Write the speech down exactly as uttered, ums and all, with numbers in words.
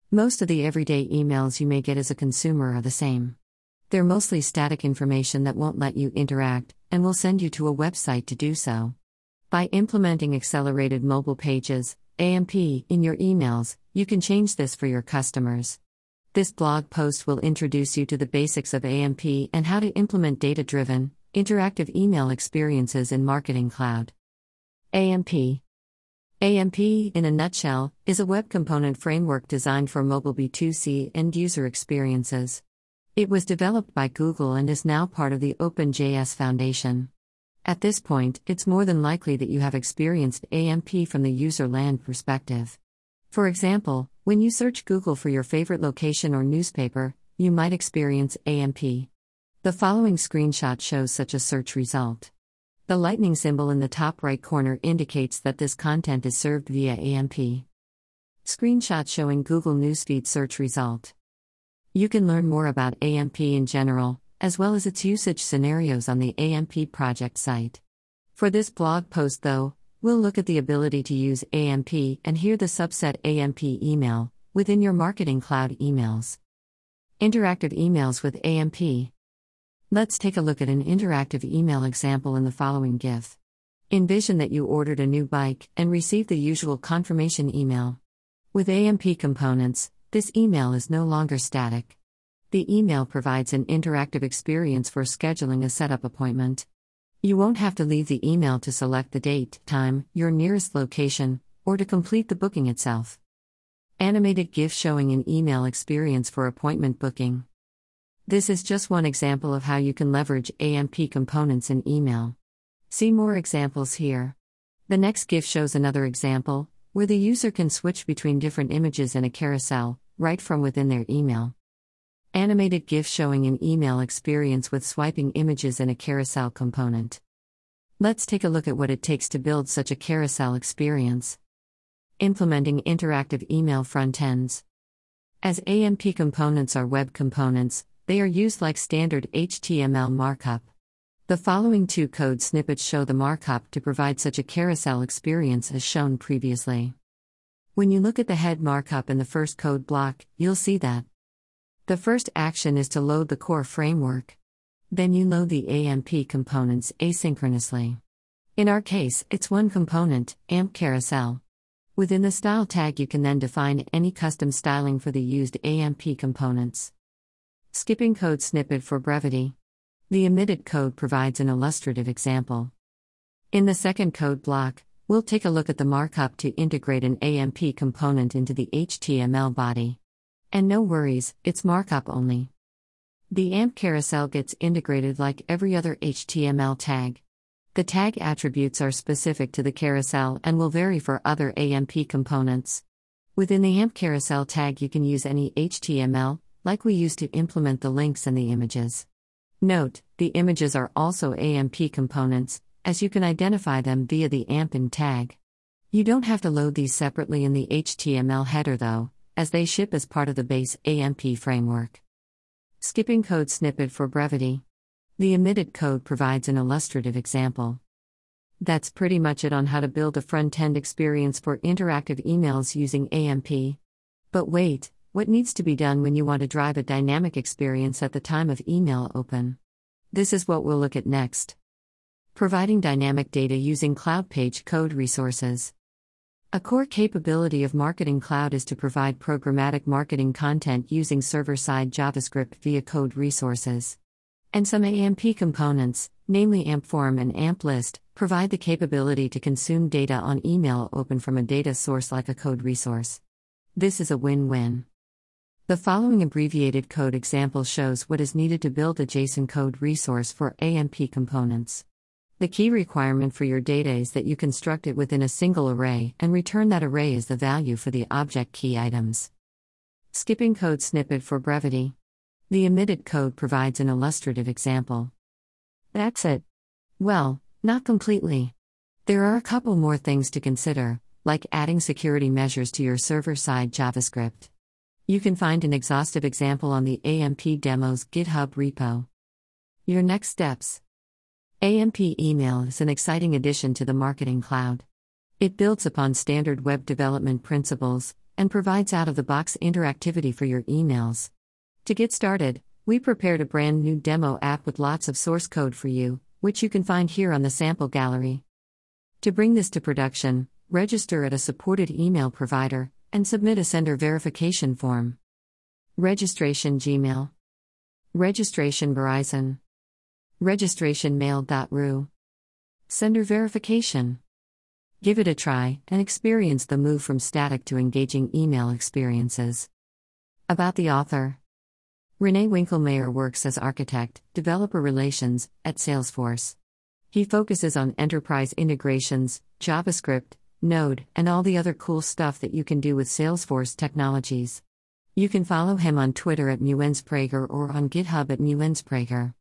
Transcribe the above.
Most of the everyday emails you may get as a consumer are the same. They're mostly static information that won't let you interact, and will send you to a website to do so. By implementing Accelerated Mobile Pages, A M P, in your emails, you can change this for your customers. This blog post will introduce you to the basics of A M P and how to implement data-driven, interactive email experiences in Marketing Cloud. A M P. A M P, in a nutshell, is a web component framework designed for mobile B two C end-user experiences. It was developed by Google and is now part of the OpenJS Foundation. At this point, it's more than likely that you have experienced A M P from the user land perspective. For example, when you search Google for your favorite location or newspaper, you might experience A M P. The following screenshot shows such a search result. The lightning symbol in the top right corner indicates that this content is served via A M P. Screenshot showing Google Newsfeed search result. You can learn more about A M P in general, as well as its usage scenarios on the A M P project site. For this blog post though, we'll look at the ability to use A M P and here the subset A M P email, within your Marketing Cloud emails. Interactive emails with A M P. Let's take a look at an interactive email example in the following GIF. Envision that you ordered a new bike and received the usual confirmation email. With A M P components, this email is no longer static. The email provides an interactive experience for scheduling a setup appointment. You won't have to leave the email to select the date, time, your nearest location, or to complete the booking itself. Animated GIF showing an email experience for appointment booking. This is just one example of how you can leverage A M P components in email. See more examples here. The next GIF shows another example, where the user can switch between different images in a carousel, right from within their email. Animated GIF showing an email experience with swiping images in a carousel component. Let's take a look at what it takes to build such a carousel experience. Implementing interactive email frontends. As A M P components are web components, they are used like standard H T M L markup. The following two code snippets show the markup to provide such a carousel experience as shown previously. When you look at the head markup in the first code block, you'll see that the first action is to load the core framework. Then you load the A M P components asynchronously. In our case, it's one component, A M P carousel. Within the style tag you can then define any custom styling for the used A M P components. Skipping code snippet for brevity. The omitted code provides an illustrative example. In the second code block, we'll take a look at the markup to integrate an A M P component into the H T M L body. And no worries, it's markup only. The A M P carousel gets integrated like every other H T M L tag. The tag attributes are specific to the carousel and will vary for other A M P components. Within the A M P carousel tag you can use any H T M L, like we used to implement the links and the images. Note, the images are also A M P components, as you can identify them via the A M P in tag. You don't have to load these separately in the H T M L header though, as they ship as part of the base A M P framework. Skipping code snippet for brevity. The omitted code provides an illustrative example. That's pretty much it on how to build a front-end experience for interactive emails using A M P. But wait, what needs to be done when you want to drive a dynamic experience at the time of email open? This is what we'll look at next. Providing dynamic data using Cloud Page Code resources. A core capability of Marketing Cloud is to provide programmatic marketing content using server-side JavaScript via code resources. And some A M P components, namely A M P Form and A M P List, provide the capability to consume data on email open from a data source like a code resource. This is a win-win. The following abbreviated code example shows what is needed to build a JSON code resource for A M P components. The key requirement for your data is that you construct it within a single array and return that array as the value for the object key items. Skipping code snippet for brevity. The omitted code provides an illustrative example. That's it. Well, not completely. There are a couple more things to consider, like adding security measures to your server-side JavaScript. You can find an exhaustive example on the A M P Demos GitHub repo. Your next steps. A M P Email is an exciting addition to the Marketing Cloud. It builds upon standard web development principles, and provides out-of-the-box interactivity for your emails. To get started, we prepared a brand new demo app with lots of source code for you, which you can find here on the sample gallery. To bring this to production, register at a supported email provider, and submit a sender verification form. Registration Gmail. Registration Verizon. Registration mail.ru. Sender verification. Give it a try and experience the move from static to engaging email experiences. About the author. René Winkelmeyer works as architect, developer relations, at Salesforce. He focuses on enterprise integrations, JavaScript, Node, and all the other cool stuff that you can do with Salesforce technologies. You can follow him on Twitter at Muensprager or on GitHub at Muensprager.